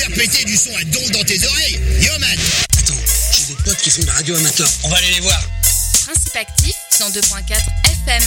faire péter du son à donf dans tes oreilles. Yo man. Attends, j'ai des potes qui font de la radio amateur. On va aller les voir. Principe actif 102.4 FM.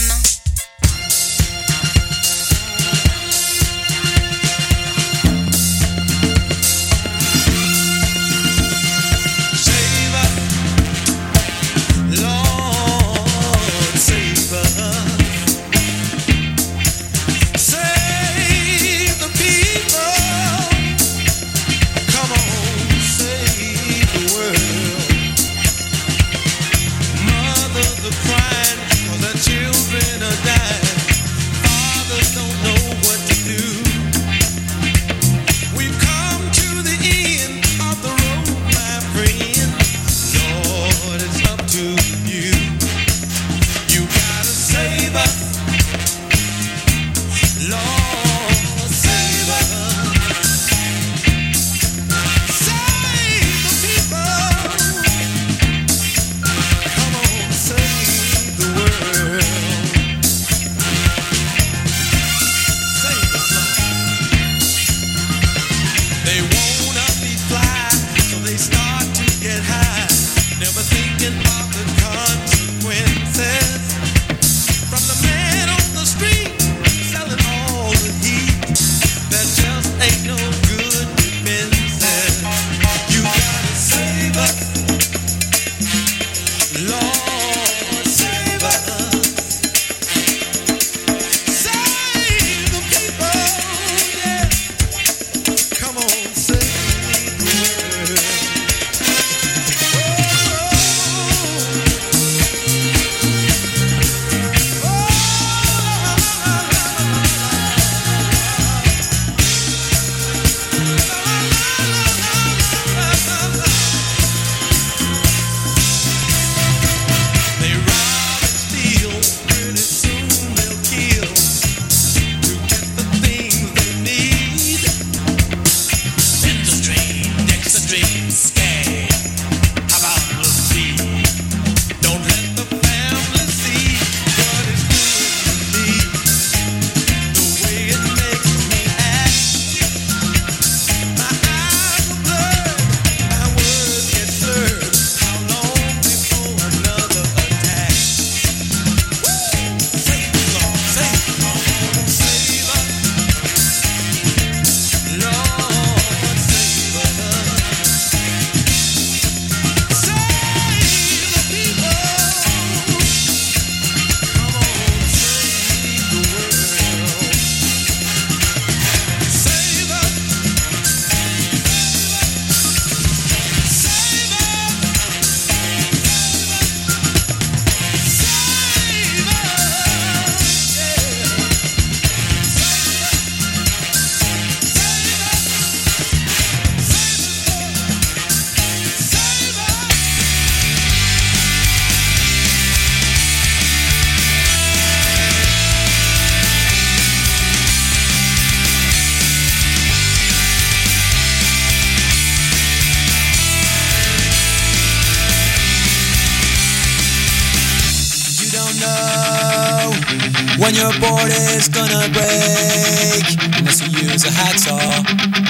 When your board is gonna break, unless you use a hacksaw.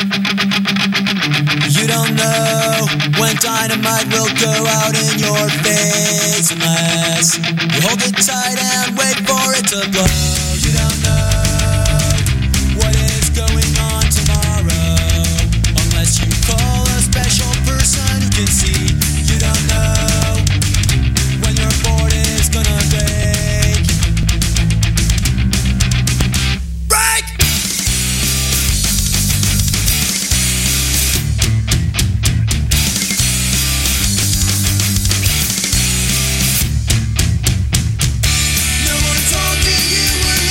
You don't know when dynamite will go out in your face, unless you hold it tight and wait for it to blow. You don't know what is going on tomorrow, unless you call a special person who can see. You don't know when your board is gonna break. No one told me you were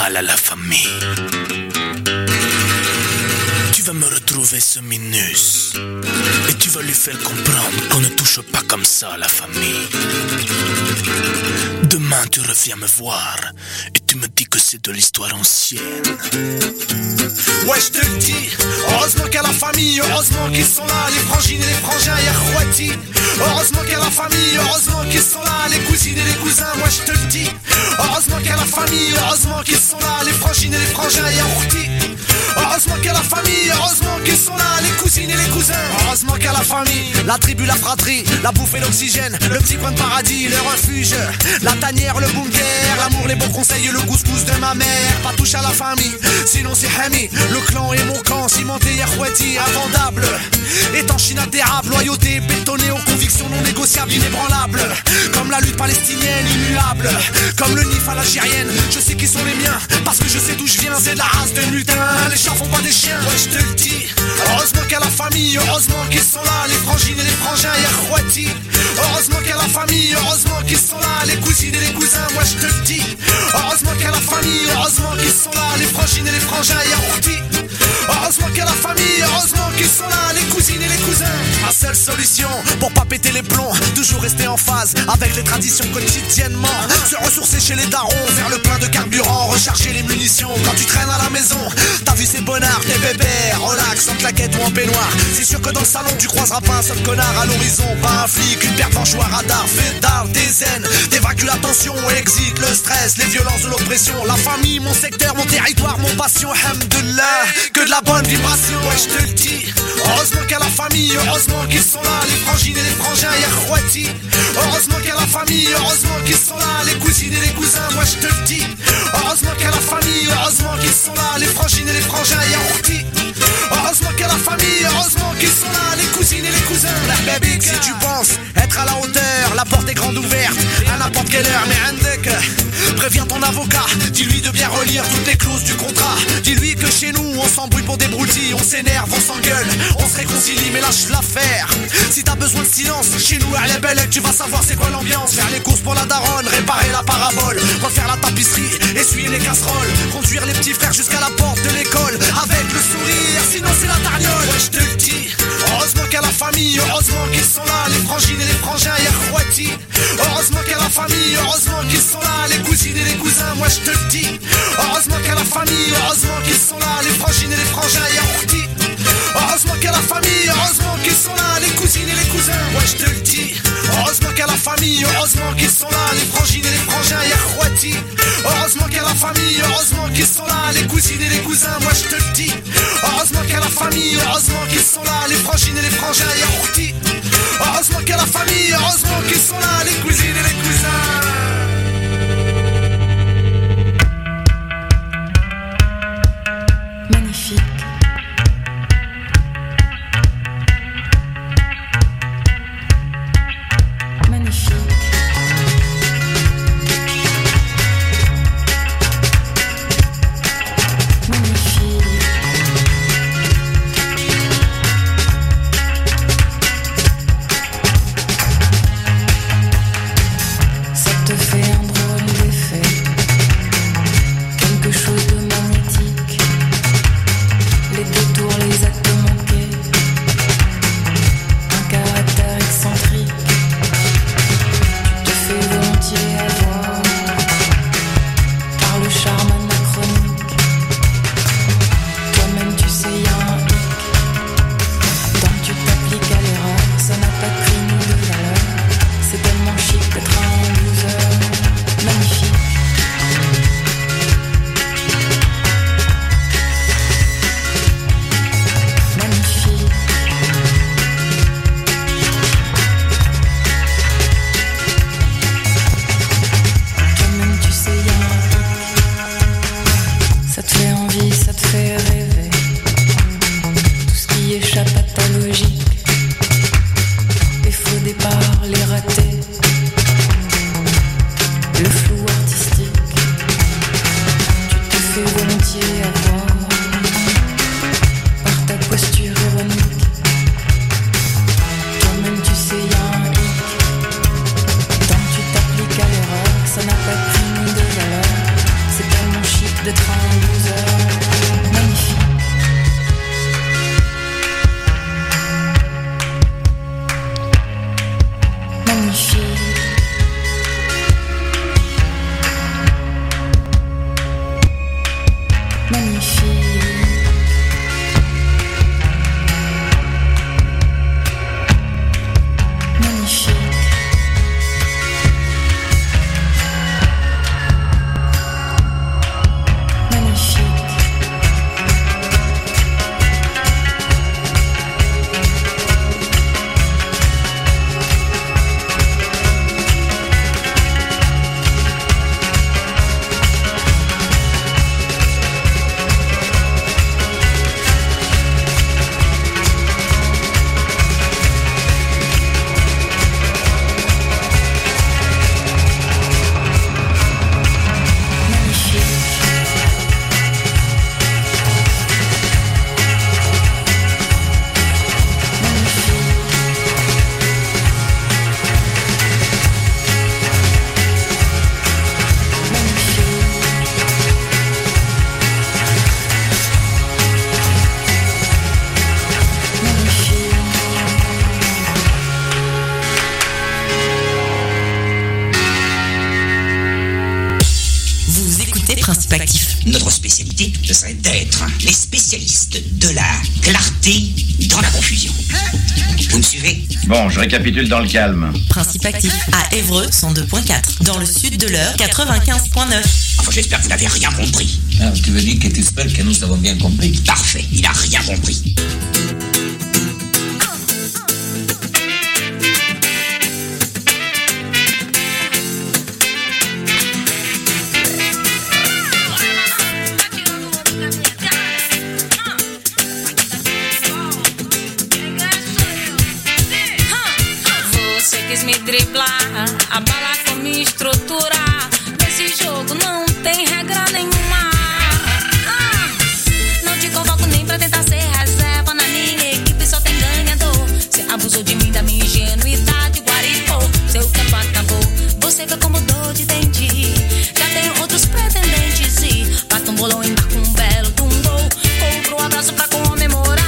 mal à la famille. Tu vas me retrouver ce minus et tu vas lui faire comprendre qu'on ne touche pas comme ça à la famille. Demain tu reviens me voir et tu me dis que c'est de l'histoire ancienne. Ouais, je te le dis, heureusement qu'il y a la famille, heureusement qu'ils sont là, les frangines et les frangins, y'a Khouati. Heureusement qu'il y a la famille, heureusement qu'ils sont là, les cousines et les cousins, moi je te le dis. Heureusement qu'il y a la famille, heureusement qu'ils sont là, les frangines et les frangins, y'a Khouati. Heureusement qu'il y a la famille, heureusement qu'ils sont là, les cousines et les cousins. Heureusement qu'il y a la famille, la tribu, la fratrie, la bouffe et l'oxygène, le petit coin de paradis, le refuge, la tanière, le bunker, l'amour, les bons conseils, le couscous de ma mère. Pas touche à la famille, sinon c'est Hami, le clan et mon camp, cimenté, Khouati, invendable, étanche, inaltérable, loyauté, bétonné aux convictions non négociables, inébranlables, comme la lutte palestinienne, immuable, comme le Nif à l'algérienne. Je sais qui sont les miens, parce que je sais d'où je viens, c'est de la race de lutins, les chats font pas des chiens, ouais je te le dis. Heureusement qu'il y a la famille, heureusement qu'ils sont là, les frangines et les frangins, y'a Khouati. Heureusement qu'il y a la famille, heureusement qu'ils sont là, les cousines et les cousins, moi je te le dis. Heureusement qu'il y a la famille, heureusement qu'ils sont là, les frangines et les frangins, y'a Khouati. Heureusement qu'il y a la famille, heureusement qu'ils sont là, les cousines et les cousins. Ma seule solution pour pas péter les plombs, toujours rester en phase avec les traditions quotidiennement. Se ressourcer chez les darons, faire le plein de carburant, recharger les munitions. Quand tu traînes à la maison, t'as vu ces bonnards, tes bébés, relax, en claquette ou en peignoir. C'est sûr que dans le salon tu croiseras pas un seul connard à l'horizon. Pas un flic, une paire d'anchois, un radar, fait d'art, des zen. T'évacues la tension, exit le stress, les violences de l'oppression. La famille, mon secteur, mon territoire, mon passion, hamdullah, que de la bonne vibration, ouais je te le dis. Heureusement qu'il y a la famille, heureusement qu'ils sont là, les frangines et les frangins, y'a Khouati. Heureusement qu'il y a la famille, heureusement qu'ils sont là, les cousines et les cousins, moi je te le dis. Heureusement qu'il y a la famille, heureusement qu'ils sont là, les frangines et les frangins, y'a Khouati. Heureusement qu'il y a la famille, heureusement qu'ils sont là, les cousines et les cousins. Baby, si tu penses être à la hauteur, la porte est grande ouverte à n'importe quelle heure, mais Andek, préviens ton avocat, dis-lui de bien relire toutes les clauses du contrat. Dis-lui que chez nous on s'embrouille pour des broutilles, on s'énerve, on s'engueule, on se réconcilie, mais lâche l'affaire. Si t'as besoin de silence, chez nous à la belle, tu vas savoir c'est quoi l'ambiance. Faire les courses pour la daronne, réparer la parabole, refaire la tapisserie, essuyer les casseroles, conduire les petits frères jusqu'à la porte de l'école avec le sourire, sinon c'est la tarniole. Ouais je te le dis, heureusement qu'il y a la famille, heureusement qu'ils sont là, les frangines et les frangins, y'a Khouati. Heureusement qu'il y a la famille, heureusement qu'ils sont là, les cousines et les cousins, moi je te le dis. Heureusement qu'il y a la famille, heureusement qu'ils sont là, les frangines et les frangins, y'a Khouati. Heureusement qu'il y a la famille, heureusement qu'ils sont là, les cousines et les cousins, ouais je te le dis. Heureusement qu'il y a la famille, heureusement qu'ils sont là, les frangines et les frangins, y'a Khouati. Heureusement qu'il y a la famille, heureusement qu'ils sont là, les cousines et les cousins, moi je te le dis. Heureusement qu'il y a la famille, heureusement qu'ils sont là, les frangines et les frangins, y'a Khouati. Heureusement qu'il y a la famille, heureusement qu'ils sont là, les cousines et les cousins. Magnifique. Magnifique. Ça te fait un drôle d'effet, quelque chose de magnétique, les détours, les actes manqués, un caractère excentrique, tu te fais volontiers avoir par le charme anachronique. Toi-même tu sais y'a un hic, tant tu t'appliques à l'erreur, ça n'a pas de prix ni de valeur, c'est tellement chic d'être un loser. Magnifique. Magnifique. Toi-même tu sais y'a un hic, ça te fait envie, ça te fait rêver, tout ce qui échappe à ta logique, les faux départs, les ratés, le flou artistique, tu te fais volontiers avoir par ta posture ironique. Toi-même tu sais y'a un hic, tant tu t'appliques à l'erreur, ça n'a pas de prix ni de valeur, c'est tellement chic d'être Notre spécialité, ce serait d'être les spécialistes de la clarté dans la confusion. Vous me suivez? Bon, je récapitule dans le calme. Principe actif à Évreux 102.4. Dans le sud de l'Eure 95.9. Enfin, j'espère que vous n'avez rien compris. Ah, tu veux dire que tu espères que nous avons bien compris? Parfait, il a rien compris. Driblar, abalar com minha estrutura. Nesse jogo não tem regra nenhuma. Não te convoco nem pra tentar ser reserva. Na minha equipe só tem ganhador. Cê abusou de mim, da minha ingenuidade, guaripou. Seu tempo acabou, você veio como dor de dente. Já tenho outros pretendentes e bata um bolão, embarca um belo de um gol. Compro um abraço pra comemorar.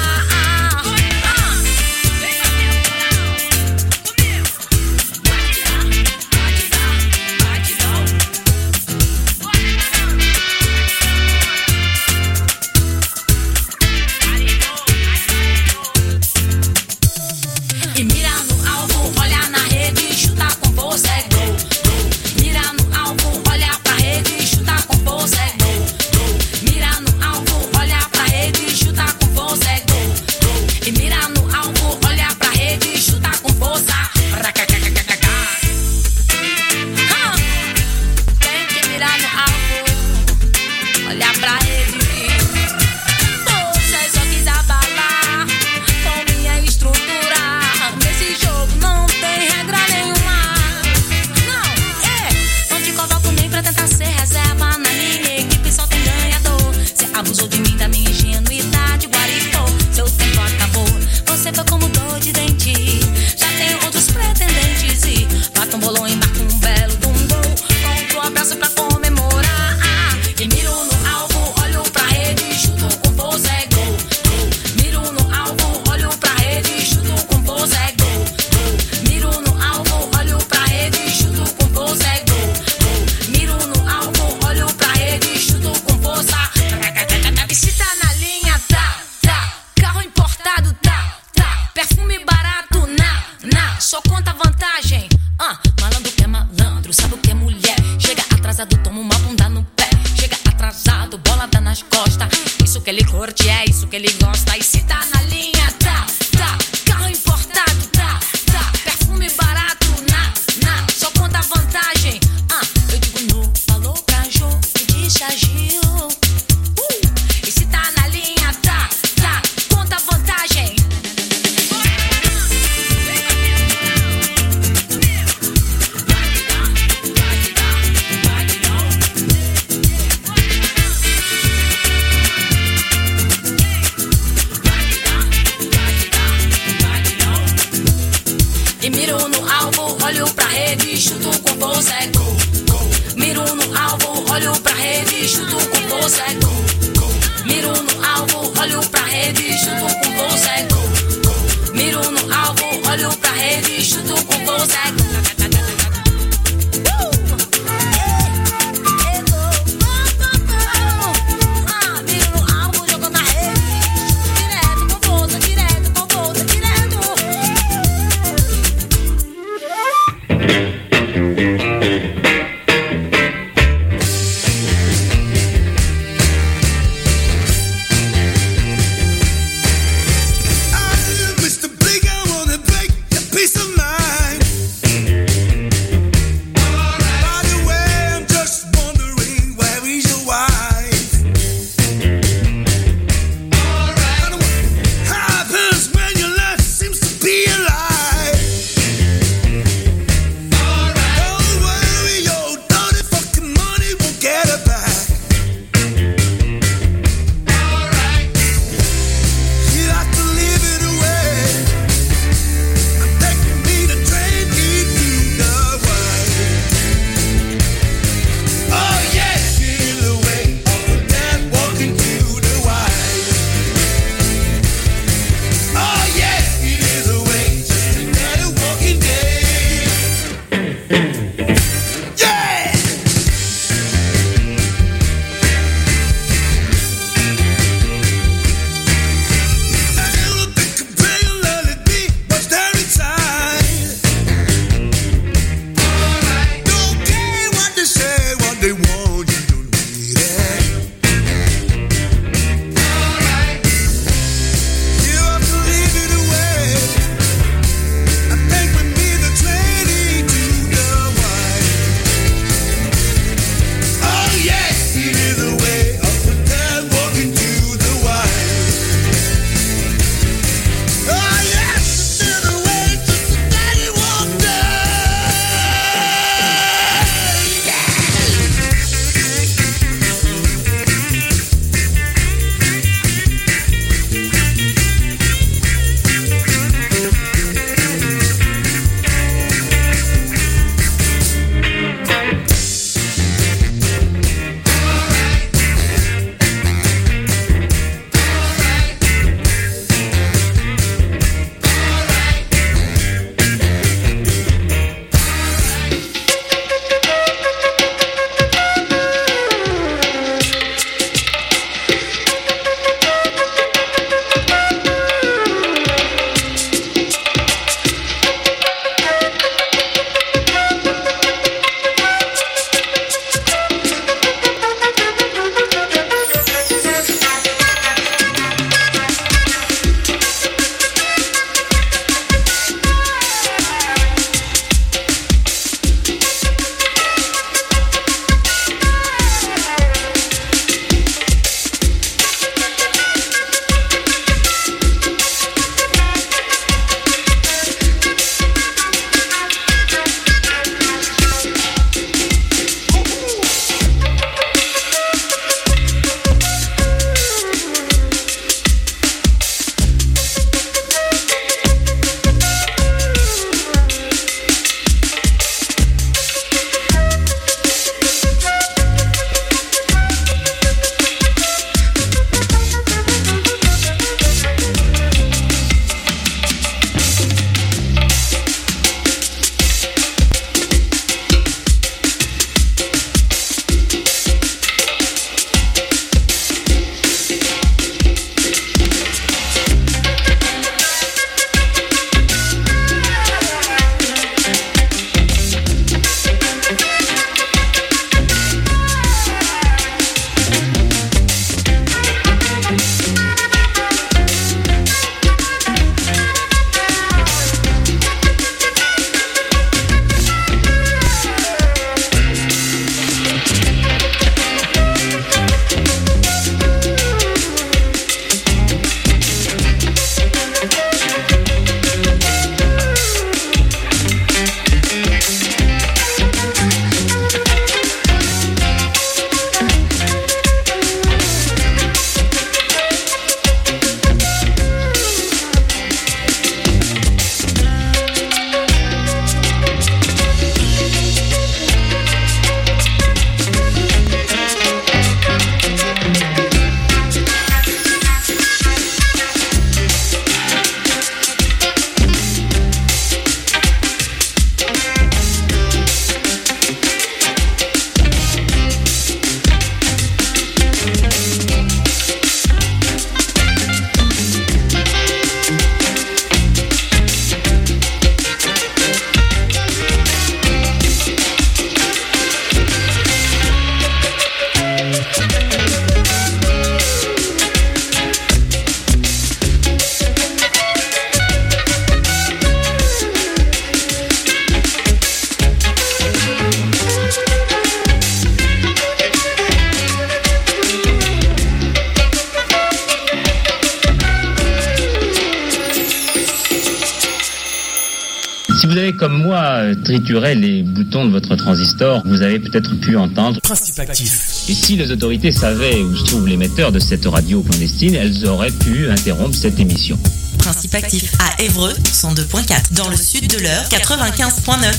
Si vous avez comme moi trituré les boutons de votre transistor, vous avez peut-être pu entendre Principe actif. Et si les autorités savaient où se trouve l'émetteur de cette radio clandestine, elles auraient pu interrompre cette émission. Principe actif à Évreux 102.4, dans le sud de l'Eure 95.9.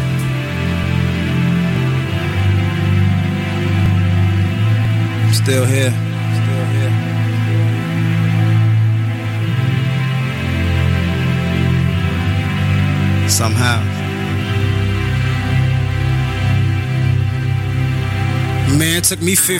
Still here. Somehow. Man, it took me 15